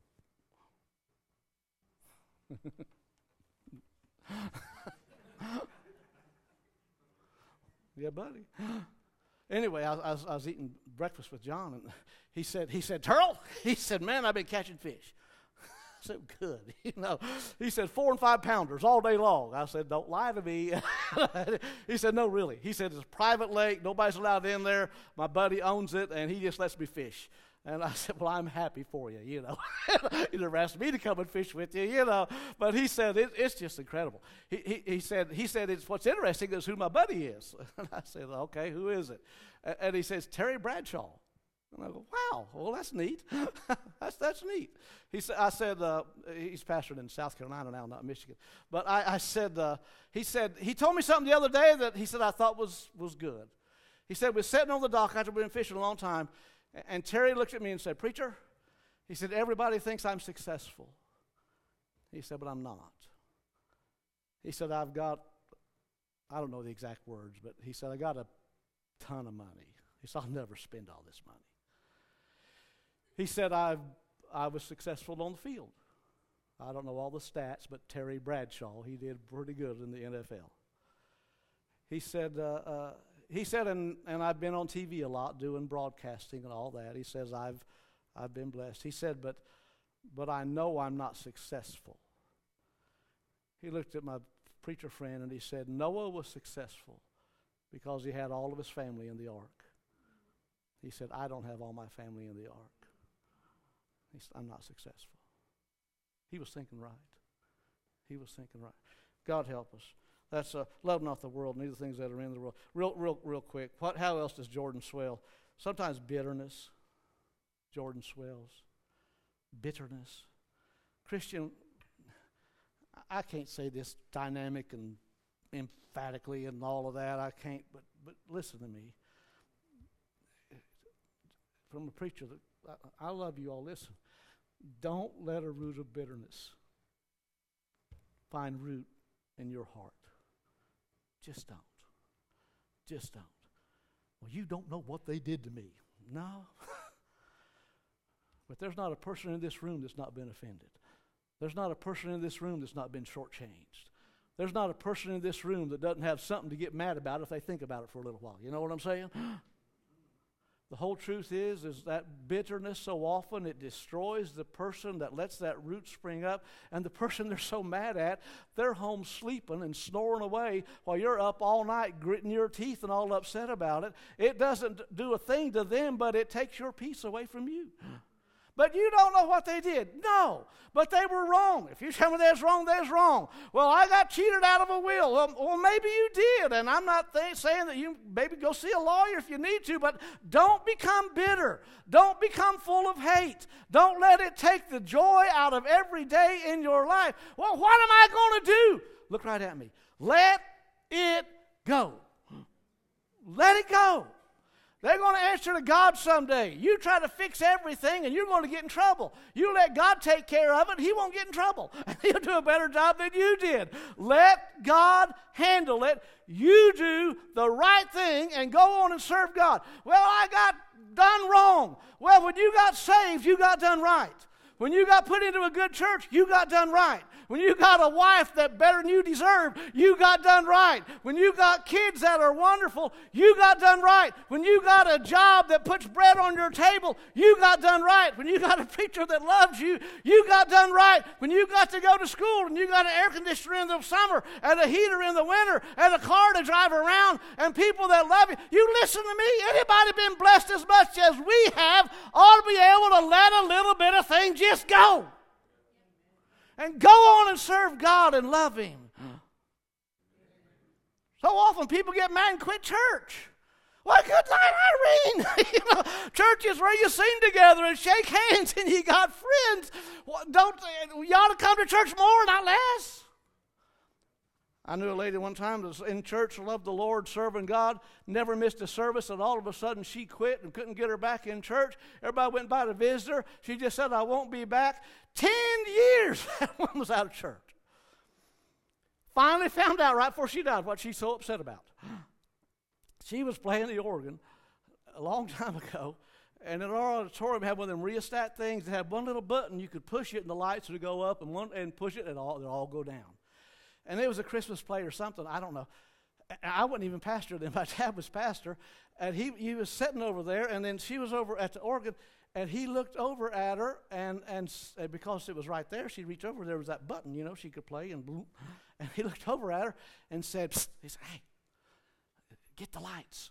Yeah, buddy. Anyway, I, I, was, I was eating breakfast with John, and he said, he said, Turl, he said, man, I've been catching fish. So good, you know. He said, four and five pounders all day long. I said, don't lie to me. He said, no, really. He said, it's a private lake. Nobody's allowed in there. My buddy owns it, and he just lets me fish. And I said, well, I'm happy for you, you know. He never asked me to come and fish with you, you know. But he said, it, it's just incredible. He, he, he said, he said it's, what's interesting is who my buddy is. And I said, okay, who is it? And, and he says, Terry Bradshaw. And I go, wow, well, that's neat. that's that's neat. He said, I said, uh, he's pastored in South Carolina now, not Michigan. But I, I said, uh, he said, he told me something the other day that he said I thought was, was good. He said, we're sitting on the dock after we've been fishing a long time, and Terry looked at me and said, preacher, he said, everybody thinks I'm successful. He said, but I'm not. He said, I've got, I don't know the exact words, but he said, I got a ton of money. He said, I'll never spend all this money. He said, I I was successful on the field. I don't know all the stats, but Terry Bradshaw, he did pretty good in the N F L. He said, uh, uh, he said, and, and I've been on T V a lot doing broadcasting and all that. He says, I've I've been blessed. He said, but but I know I'm not successful. He looked at my preacher friend and he said, Noah was successful because he had all of his family in the ark. He said, I don't have all my family in the ark. He said, I'm not successful. He was thinking right. He was thinking right. God help us. That's uh, love not the world, neither things that are in the world. Real, real, real quick. What? How else does Jordan swell? Sometimes bitterness. Jordan swells. Bitterness. Christian, I can't say this dynamic and emphatically and all of that. I can't. But but listen to me. From a preacher that I, I love you all. Listen, don't let a root of bitterness find root in your heart. Just don't. Just don't. Well, you don't know what they did to me. No. But there's not a person in this room that's not been offended. There's not a person in this room that's not been shortchanged. There's not a person in this room that doesn't have something to get mad about if they think about it for a little while. You know what I'm saying? The whole truth is, is that bitterness so often it destroys the person that lets that root spring up, and the person they're so mad at, they're home sleeping and snoring away while you're up all night gritting your teeth and all upset about it. It doesn't do a thing to them, but it takes your peace away from you. But you don't know what they did. No, but they were wrong. If you tell me that's wrong, that's wrong. Well, I got cheated out of a will. Well, well maybe you did, and I'm not th- saying that you maybe go see a lawyer if you need to, but don't become bitter. Don't become full of hate. Don't let it take the joy out of every day in your life. Well, what am I going to do? Look right at me. Let it go. Let it go. They're going to answer to God someday. You try to fix everything and you're going to get in trouble. You let God take care of it, He won't get in trouble. He'll do a better job than you did. Let God handle it. You do the right thing and go on and serve God. Well, I got done wrong. Well, when you got saved, you got done right. When you got put into a good church, you got done right. When you got a wife that better than you deserve, you got done right. When you got kids that are wonderful, you got done right. When you got a job that puts bread on your table, you got done right. When you got a preacher that loves you, you got done right. When you got to go to school and you got an air conditioner in the summer and a heater in the winter and a car to drive around and people that love you, you listen to me. Anybody been blessed as much as we have ought to be able to let a little bit of thing just go. And go on and serve God and love Him. So often people get mad and quit church. Well, good night, Irene. You know, church is where you sing together and shake hands and you got friends. Well, don't you ought to come to church more, not less? I knew a lady one time that was in church, loved the Lord, serving God, never missed a service, and all of a sudden she quit and couldn't get her back in church. Everybody went by to visit her. She just said, I won't be back. Ten years that one was out of church. Finally found out right before she died what she's so upset about. She was playing the organ a long time ago, and in our auditorium had one of them rheostat things that had one little button. You could push it and the lights would go up, and one and push it and all, they'd all go down. And it was a Christmas play or something, I don't know. I wasn't even pastor then. My dad was pastor, and he, he was sitting over there, and then she was over at the organ, and he looked over at her, and, and because it was right there, she reached over, there was that button, you know, she could play, and boom. And he looked over at her and said, Psst. He said, hey, get the lights.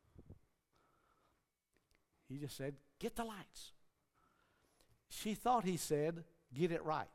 He just said, get the lights. She thought he said, get it right.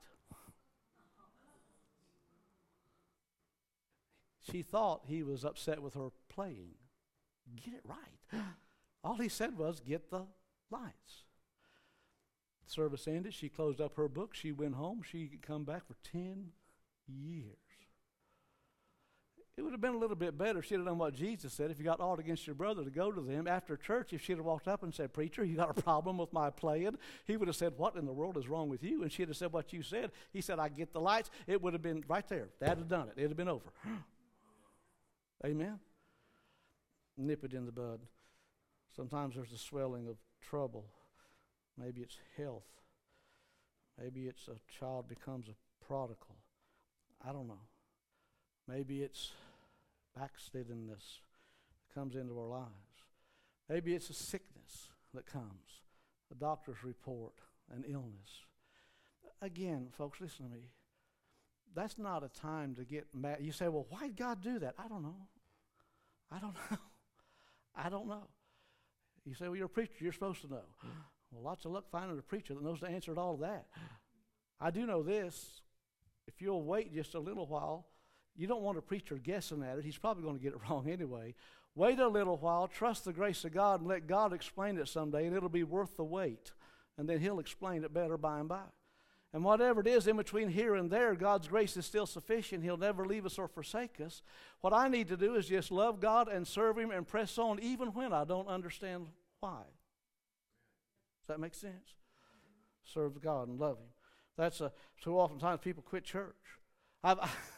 She thought he was upset with her playing. Get it right. All he said was, get the lights. Service ended. She closed up her book. She went home. She could come back for ten years. It would have been a little bit better if she'd have done what Jesus said. If you got aught against your brother, to go to them. After church, if she'd have walked up and said, preacher, you got a problem with my playing? He would have said, what in the world is wrong with you? And she'd have said what you said. He said, I get the lights. It would have been right there. Dad had done it. It would have been over. Amen? Nip it in the bud. Sometimes there's a swelling of trouble. Maybe it's health. Maybe it's a child becomes a prodigal. I don't know. Maybe it's backslidenness that comes into our lives. Maybe it's a sickness that comes, a doctor's report, an illness. Again, folks, listen to me. That's not a time to get mad. You say, well, why did God do that? I don't know. I don't know. I don't know. You say, well, you're a preacher. You're supposed to know. Well, lots of luck finding a preacher that knows the answer to all of that. I do know this. If you'll wait just a little while, you don't want a preacher guessing at it. He's probably going to get it wrong anyway. Wait a little while, trust the grace of God, and let God explain it someday, and it'll be worth the wait. And then He'll explain it better by and by. And whatever it is in between here and there, God's grace is still sufficient. He'll never leave us or forsake us. What I need to do is just love God and serve Him and press on even when I don't understand why. Does that make sense? Serve God and love Him. That's a, so oftentimes people quit church. I've,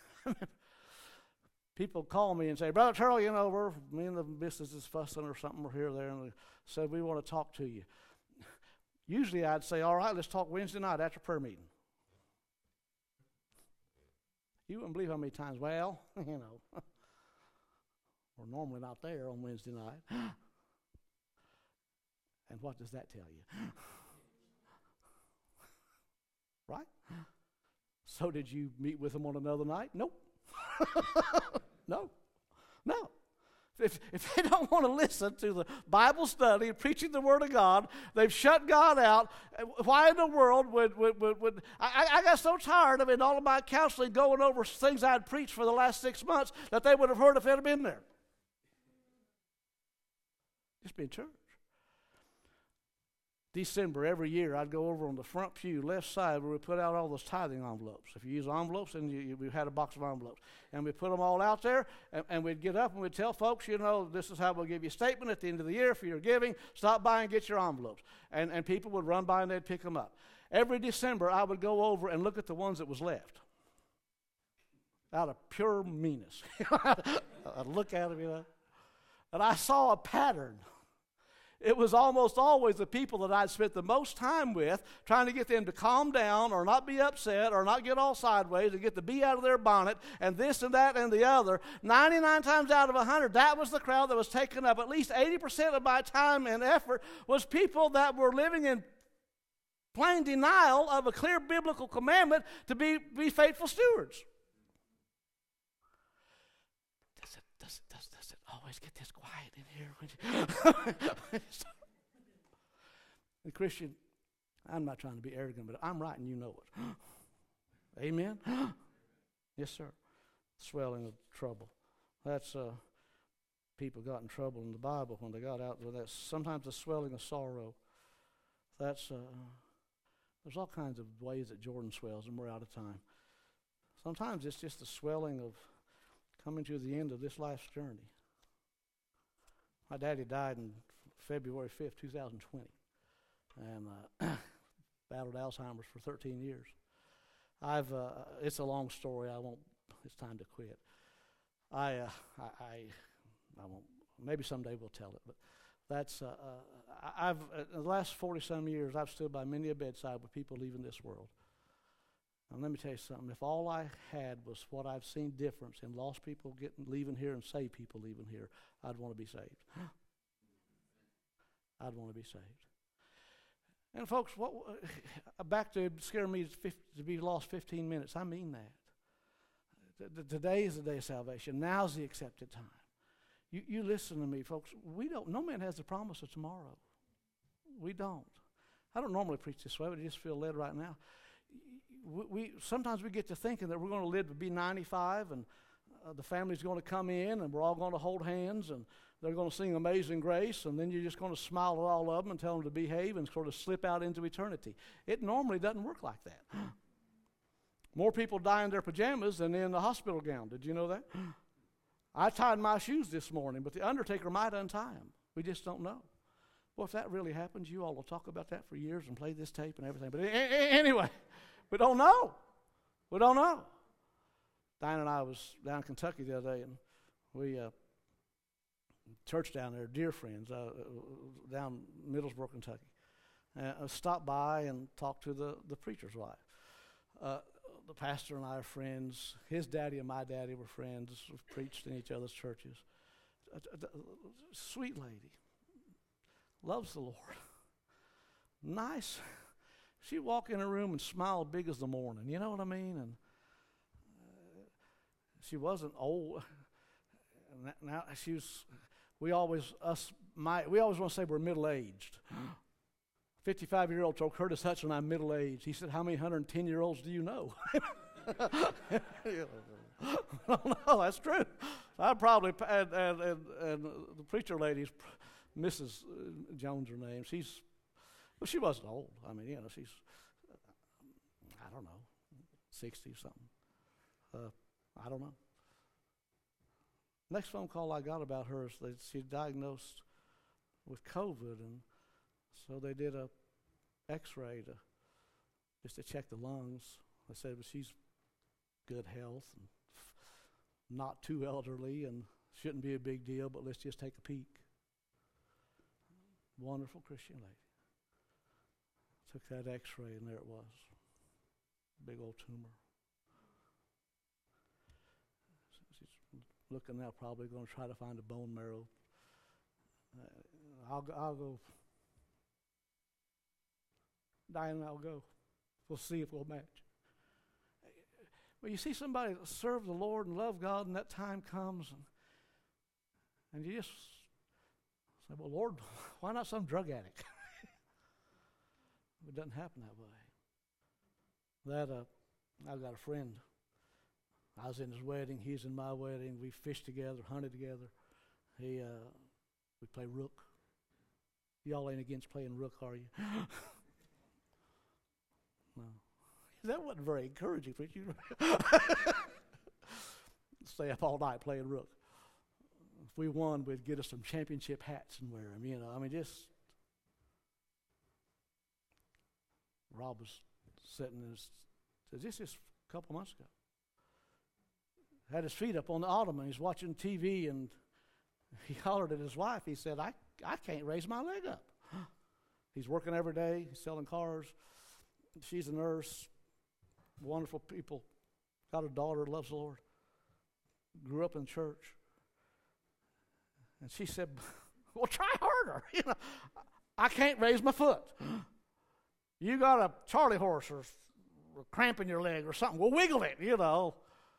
people call me and say, Brother Terrell, you know, we're, me and the missus is fussing or something, we're here or there, and they said, we want to talk to you. Usually I'd say, all right, let's talk Wednesday night after prayer meeting. You wouldn't believe how many times, well, you know, we're normally not there on Wednesday night. And what does that tell you? Right? So did you meet with them on another night? Nope. no. No. If, if they don't want to listen to the Bible study and preaching the Word of God, they've shut God out. Why in the world would, would, would, would I, I got so tired of in all of my counseling going over things I'd preached for the last six months that they would have heard if they'd have been there. Just be in church. December, every year, I'd go over on the front pew, left side, where we put out all those tithing envelopes. If you use envelopes, then you, you, we had a box of envelopes. And we put them all out there, and, and we'd get up and we'd tell folks, you know, this is how we'll give you a statement at the end of the year for your giving. Stop by and get your envelopes. And, and people would run by and they'd pick them up. Every December, I would go over and look at the ones that was left. Out of pure meanness. I'd look at them, you know. And I saw a pattern. it was almost always the people that I'd spent the most time with, trying to get them to calm down or not be upset or not get all sideways and get the bee out of their bonnet and this and that and the other. ninety-nine times out of one hundred, that was the crowd that was taken up. At least eighty percent of my time and effort was people that were living in plain denial of a clear biblical commandment to be, be faithful stewards. Does it, does, it, does, does it always get this quiet in here? The Christian, I'm not trying to be arrogant, but I'm right and you know it. Amen? Yes, sir. Swelling of trouble. That's, uh, people got in trouble in the Bible when they got out there. That's sometimes the swelling of sorrow. That's, uh, there's all kinds of ways that Jordan swells, and we're out of time. Sometimes it's just the swelling of coming to the end of this life's journey. My daddy died on February fifth, two thousand twenty, and uh, battled Alzheimer's for thirteen years. I've, uh, it's a long story. I won't, it's time to quit. I, uh, I, I, I won't, maybe someday we'll tell it, but that's, uh, uh, I've, uh, in the last forty-some years, I've stood by many a bedside with people leaving this world. And let me tell you something, if all I had was what I've seen difference in lost people getting leaving here and saved people leaving here, I'd want to be saved. I'd want to be saved. And folks, what, uh, back to scare me to be lost fifteen minutes, I mean that. Today is the day of salvation. Now's the accepted time. You, you listen to me, folks. We don't. No man has the promise of tomorrow. We don't. I don't normally preach this way, but I just feel led right now. We, we sometimes we get to thinking that we're going to live to be ninety-five, and uh, the family's going to come in, and we're all going to hold hands, and they're going to sing Amazing Grace, and then you're just going to smile at all of them and tell them to behave and sort of slip out into eternity. It normally doesn't work like that. More people die in their pajamas than in the hospital gown. Did you know that? I tied my shoes this morning, but the undertaker might untie them. We just don't know. Well, if that really happens, you all will talk about that for years and play this tape and everything. But a- a- anyway, we don't know. We don't know. Diane and I was down in Kentucky the other day, and we, uh, church down there, dear friends, uh, down Middlesboro, Kentucky, uh, stopped by and talked to the, the preacher's wife. Uh, The pastor and I are friends. His daddy and my daddy were friends. We've preached in each other's churches. A, a, a sweet lady. Loves the Lord. Nice. She'd walk in her room and smile big as the morning. You know what I mean? And uh, she wasn't old. And now she was. We always us my we always want to say we're middle aged. fifty-five-year-old told Curtis Hudson I'm middle-aged. He said, how many one hundred ten-year-olds do you know? No, that's true. I probably, and, and, and, and the preacher lady's, Missus Jones, her name, she's, well, she wasn't old. I mean, you know, she's, I don't know, sixty-something. Uh, I don't know. Next phone call I got about her is that she's diagnosed with COVID, and so they did a x-ray to just to check the lungs. They said, well, she's good health and f- not too elderly and shouldn't be a big deal, but let's just take a peek. Wonderful Christian lady. Took that x-ray, and there it was. Big old tumor. She's looking now, probably going to try to find a bone marrow. Uh, I'll, I'll go. Diane and I'll go. We'll see if we'll match. Well, you see somebody that serve the Lord and love God, and that time comes, and, and you just say, well, Lord, why not some drug addict? It doesn't happen that way. That uh, I've got a friend. I was in his wedding. He's in my wedding. We fished together, hunted together. He, uh, we play rook. Y'all ain't against playing rook, are you? No. That wasn't very encouraging for you. Stay up all night playing rook. If we won, we'd get us some championship hats and wear them, you know. I mean, just. Rob was sitting in his, this is a couple months ago. Had his feet up on the ottoman. He's watching T V, and he hollered at his wife. He said, I, I can't raise my leg up. He's working every day. He's selling cars. She's a nurse. Wonderful people. Got a daughter, loves the Lord. Grew up in church. And she said, well, try harder. You know, I can't raise my foot. You got a Charlie horse or a cramp in your leg or something. Well, wiggle it, you know.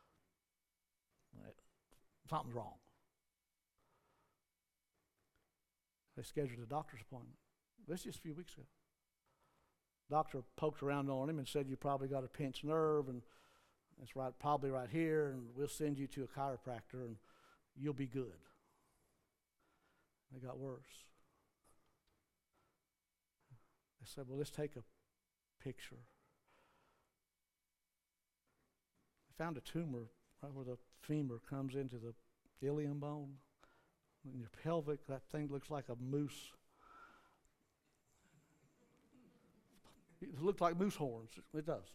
Something's wrong. They scheduled a doctor's appointment. This is just a few weeks ago. Doctor poked around on him and said, you probably got a pinched nerve, and it's right, probably right here, and we'll send you to a chiropractor, and you'll be good. It got worse. They said, well, let's take a picture. They found a tumor right where the femur comes into the ilium bone. In your pelvic, that thing looks like a moose. It looks like moose horns. It does.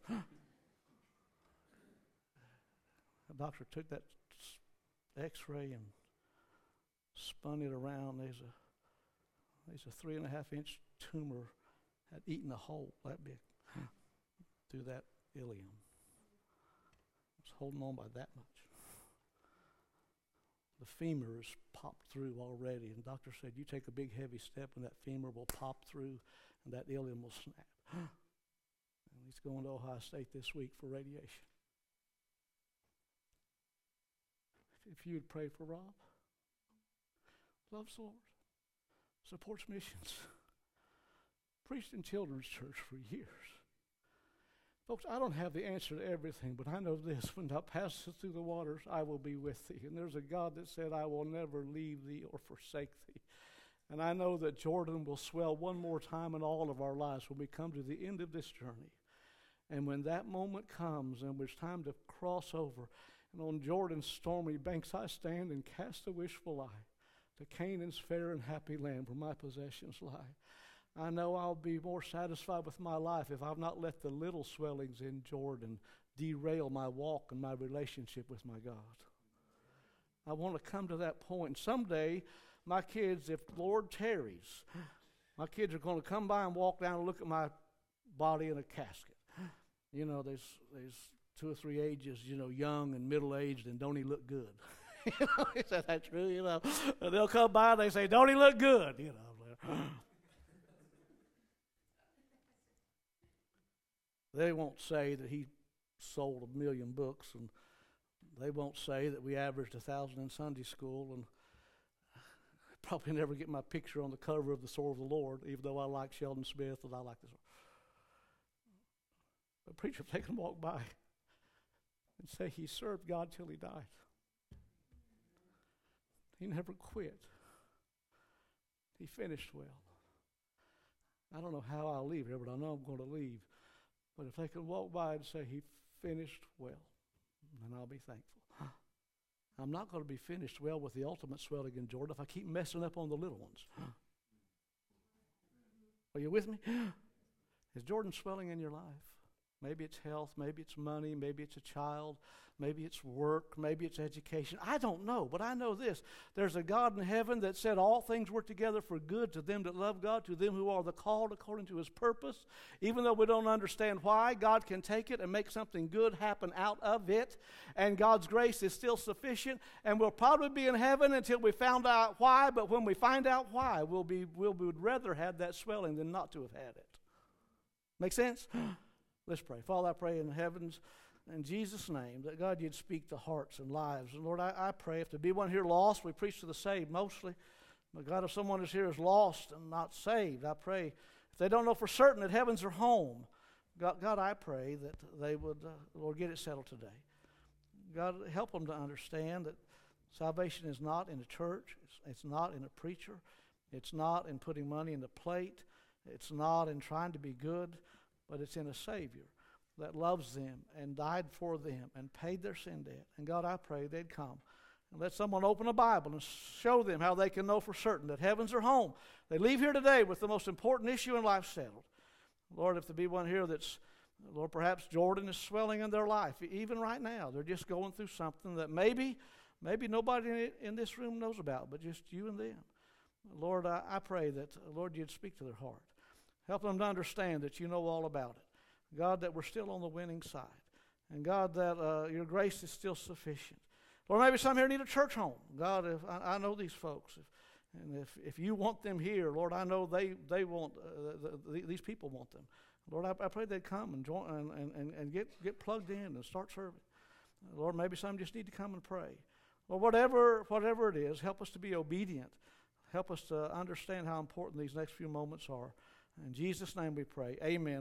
The doctor took that x-ray and spun it around. There's a there's a three and a half inch tumor had eaten a hole that big through that ilium. It's holding on by that much. The femur is popped through already, and the doctor said, you take a big heavy step and that femur will pop through and that ilium will snap. And he's going to Ohio State this week for radiation. If you would pray for Rob, loves the Lord, supports missions, preached in children's church for years. Folks, I don't have the answer to everything, but I know this: when thou passest through the waters, I will be with thee. And there's a God that said, I will never leave thee or forsake thee. And I know that Jordan will swell one more time in all of our lives when we come to the end of this journey. And when that moment comes and it's time to cross over, and on Jordan's stormy banks I stand and cast a wishful eye to Canaan's fair and happy land where my possessions lie. I know I'll be more satisfied with my life if I've not let the little swellings in Jordan derail my walk and my relationship with my God. I want to come to that point. And someday, my kids, if Lord tarries, my kids are going to come by and walk down and look at my body in a casket. You know, there's there's two or three ages, you know, young and middle-aged, and don't he look good? You know, is that, that true? You know, and they'll come by and they say, don't he look good? You know. They won't say that he sold a million books, and they won't say that we averaged a thousand in Sunday school, and probably never get my picture on the cover of the Sword of the Lord, even though I like Sheldon Smith and I like this. But preacher, if they can walk by and say he served God till he died. He never quit. He finished well. I don't know how I'll leave here, but I know I'm going to leave. But if they can walk by and say he finished well, then I'll be thankful. I'm not going to be finished well with the ultimate swelling in Jordan if I keep messing up on the little ones. Are you with me? Is Jordan swelling in your life? Maybe it's health, maybe it's money, maybe it's a child, maybe it's work, maybe it's education. I don't know, but I know this. There's a God in heaven that said all things work together for good to them that love God, to them who are the called according to his purpose. Even though we don't understand why, God can take it and make something good happen out of it. And God's grace is still sufficient. And we'll probably be in heaven until we found out why. But when we find out why, we'll be, we'll, we would rather have that swelling than not to have had it. Make sense? Let's pray. Father, I pray in the heavens, in Jesus' name, that God, you'd speak to hearts and lives. And Lord, I, I pray if there be one here lost, we preach to the saved mostly. But God, if someone is here is lost and not saved, I pray if they don't know for certain that heaven's their home, God, God I pray that they would, uh, Lord, get it settled today. God, help them to understand that salvation is not in a church. It's, it's not in a preacher. It's not in putting money in the plate. It's not in trying to be good. But it's in a Savior that loves them and died for them and paid their sin debt. And God, I pray they'd come and let someone open a Bible and show them how they can know for certain that heaven's their home. They leave here today with the most important issue in life settled. Lord, if there be one here that's, Lord, perhaps Jordan is swelling in their life, even right now. They're just going through something that maybe, maybe nobody in this room knows about, but just you and them. Lord, I, I pray that, Lord, you'd speak to their heart. Help them to understand that you know all about it. God, that we're still on the winning side. And God, that uh, your grace is still sufficient. Lord, maybe some here need a church home. God, if I, I know these folks. If, and if, if you want them here, Lord, I know they, they want, uh, the, the, these people want them. Lord, I, I pray they'd come and join and, and, and get, get plugged in and start serving. Lord, maybe some just need to come and pray. Lord, whatever, whatever it is, help us to be obedient. Help us to understand how important these next few moments are. In Jesus' name we pray. Amen.